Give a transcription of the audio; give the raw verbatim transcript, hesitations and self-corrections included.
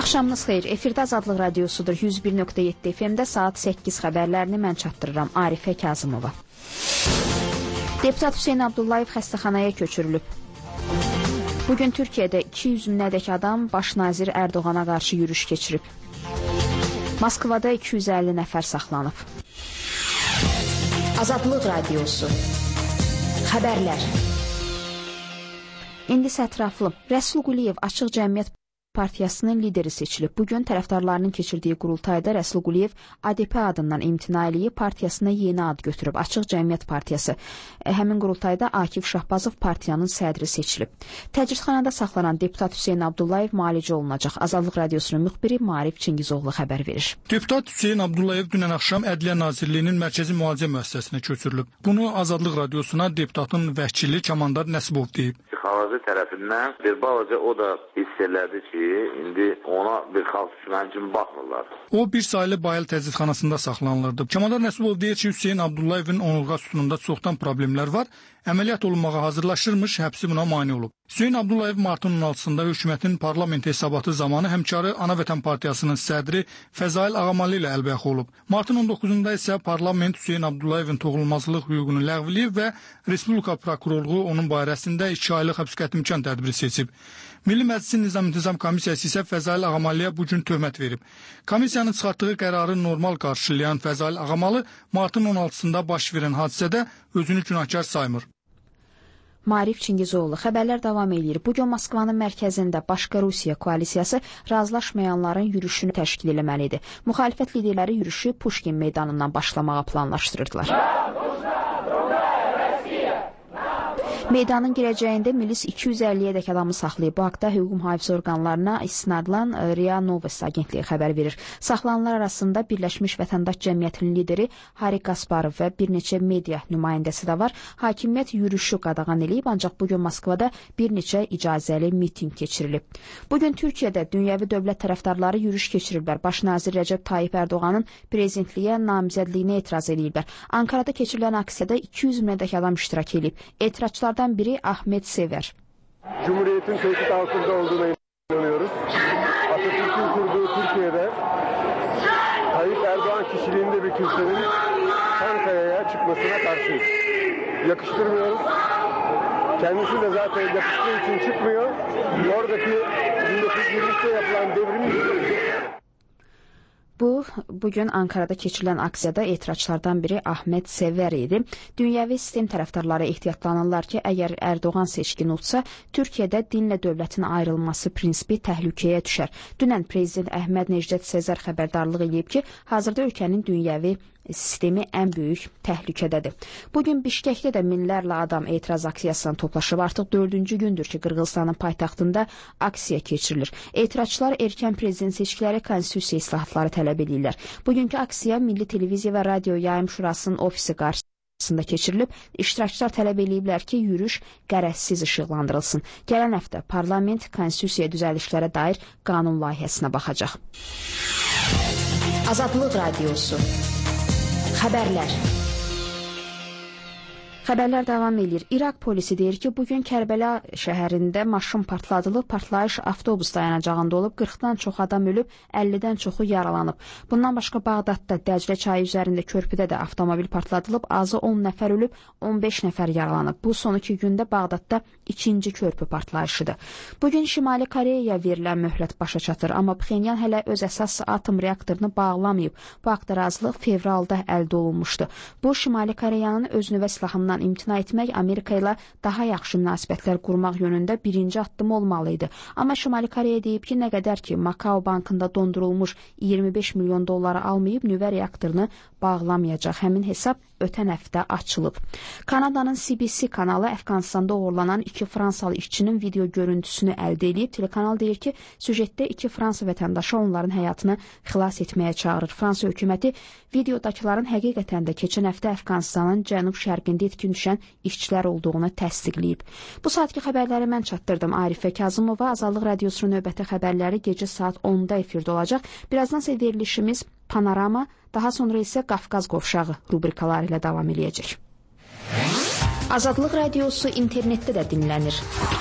Axşamınız xeyir. Efirdə Azadlıq Radiosudur. yüz bir nöqtə yeddi F M-də saat səkkiz xəbərlərini mən çatdırıram. Arifə Kazımova. Deputat Hüseyn Abdullayev xəstəxanaya köçürülüb. Bugün Türkiyədə iki yüz minədək adam baş nazir Erdoğana qarşı yürüyüş keçirib. Moskvada iki yüz əlli nəfər saxlanıb. Azadlıq Radiosu. Xəbərlər. İndi ətraflı. Rəsul Quliyev Açıq Cəmiyyət Partiyasının lideri seçilib. Bugün tərəfdarlarının keçirdiyi qurultayda Rəsul Quliyev A D P adından imtina eləyib, partiyasına yeni ad götürüb. Açıq Cəmiyyət Partiyası. E, həmin qurultayda Akif Şahbazov partiyanın sədri seçilib. Təcridxanada saxlanan deputat Hüseyn Abdullayev müalicə olunacaq. Azadlıq Radiosunun müxbiri Maarif Çingizoğlu xəbər verir. Deputat Hüseyn Abdullayev dünən axşam Ədliyyə Nazirliyinin Mərkəzi Müalicə Müəssisəsinə köçürülüb. Bunu Azadlıq Radiosuna deputatın vəkili Kamandar Nəsibov deyib. Xalazi tərəfindən bir balaca o da hiss elədi ki, indi ona bir xalq düşməni kimi baxmırlar. O, bir sayılı Bayıl təcridxanasında saxlanılırdı. Kamandar Nəsibov deyir ki, Hüseyn Abdullayevin onurğa sütununda çoxdan problemlər var. Əməliyyat olunmağa hazırlaşırmış, həbsi buna mane olub. Hüseyn Abdullayev martın on altısında hökumətin parlament hesabatı zamanı həmkarı Ana Vətən Partiyasının sədri Fəzail Ağamalı ilə əlbəyax olub. Martın on doqquzunda isə parlament Hüseyn Abdullayevin toxunulmazlıq hüququnu ləğv edib və Respublika prokurorluğu onun barəsində iki aylıq həbs qəti imkan tədbiri seçib. Milli Məclisin Nizam-İntizam Komissiyası isə Fəzail Ağamalıya bugün töhmət verib. Komissiyanın çıxartdığı qərarı normal qarşılayan Fəzail Ağamalı martın on altısında baş verən hadisədə özünü günahkar saymır. Maarif Çingizoğlu xəbərlər davam edir. Bugün Moskvanın mərkəzində Başqa Rusiya koalisiyası razılaşmayanların yürüşünü təşkil etməlidir. Müxalifət liderləri yürüşü Puşkin meydanından başlamağa planlaşdırırdılar. Meydanın girəcəyində milis iki yüz əlliyə-dək adamı saxlayıb. Bu haqda hüquq mühafizə orqanlarına istinadlan RIA Novosti agentliyi xəbər verir. Saxlananlar arasında Birləşmiş Vətəndaş Cəmiyyətinin lideri Hari Kasparov və bir neçə media nümayəndəsi də var. Hakimiyyət yürüşü qadağan eləyib, ancaq bugün Moskvada bir neçə icazəli miting keçirilib. Bugün Türkiyədə dünyəvi dövlət tərəfdarları yürüyüş keçiriblər. Baş nazir Rəcəb Tayyip Erdoğanın prezidentliyə namizədliyinə etiraz ediblər. Ankarada keçirilən aksiyada iki yüz minədək adam iştirak edib. Etirazçılar biri Ahmet Sever. Cumhuriyetin tehdit altında olduğuna inanıyoruz. Atatürk'ün kurduğu Türkiye'de Tayyip Erdoğan kişiliğinde bir kimsenin Çankaya'ya çıkmasına karşıyız. Yakıştırmıyoruz. Kendisi de zaten yakıştığı için çıkmıyor. Oradaki bin dokuz yüz yirmide yapılan devrim. Bu, bugün Ankarada keçirilən aksiyada etirazçılardan biri Ahmet Sever idi. Dünyəvi sistem tərəfdarları ehtiyatlanırlar ki, əgər Erdoğan seçkin olsa, Türkiyədə dinlə dövlətin ayrılması prinsipi təhlükəyə düşər. Dünən Prezident Əhməd Necdet Sezar xəbərdarlıq edib ki, hazırda ölkənin dünyəvi sistemi ən böyük təhlükədədir. Bugün Bişkəkdə də minlərlə adam etiraz aksiyasına toplaşıb. Artıq dördüncü gündür ki, Qırğızstanın paytaxtında aksiya keçirilir. Etirazçılar erkən prezident seçkiləri konstitusiya islahatları tələb edirlər. Bugünkü aksiya Milli Televiziya və Radio Yayım Şurasının ofisi qarşısında keçirilib. İştirakçılar tələb ediblər ki, yürüyüş qərəzsiz işıqlandırılsın. Gələn həftə parlament konstitusiya düzəlişlərə dair qanun layihəsinə baxacaq. Azadlıq Radiosu. Xəbərlər. Xəbərlər davam edir. İraq polisi deyir ki, bugün Kərbəla şəhərində maşın partladılıb, partlayış avtobus dayanacağında olub, qırxdan çox adam ölüb, əllidən çoxu yaralanıb. Bundan başqa Bağdadda Dəclə çayı üzərində körpüdə də avtomobil partladılıb, azı on nəfər ölüb, on beş nəfər yaralanıb. Bu son iki gündə Bağdadda ikinci körpü partlayışıdır. Bugün Şimali Koreyaya verilən möhlət başa çatır, amma Pxenyan hələ öz əsas atom reaktorunu bağlamayıb. Bu haqda razılıq fevralda əldə olunmuşdu. Bu, Şimali Koreyanın öz nüvə silahından imtina etmək, Amerika ilə daha yaxşı münasibətlər qurmaq yönündə birinci addım olmalıydı. Amma Şimali Koreya deyib ki, nə qədər ki, Makao bankında dondurulmuş iyirmi beş milyon dolları almayıb, nüvə reaktorunu bağlamayacaq. Həmin hesab ötən həftə açılıb. Kanadanın C B C kanalı Əfqanistanda uğurlanan iki Fransalı işçinin video görüntüsünü əldə edib. Telekanal deyir ki, süjetdə iki Fransa vətəndaşı onların həyatını xilas etməyə çağırır. Fransa hökuməti videodakıların həqiqətən də keçən həftə Əfqanistanın cənub-şərqində etkin düşən işçilər olduğunu təsdiqləyib. Bu saatki xəbərləri mən çatdırdım. Arifə Kazımova. Azadlıq Radiosunun növbəti xəbərləri gecə saat onda efirdə olacaq. Birazdan isə verilişimiz Panorama, daha sonra isə Qafqaz qovşağı rubrikaları ilə davam edəcək. Azadlıq Radiosu internetdə də dinlənir.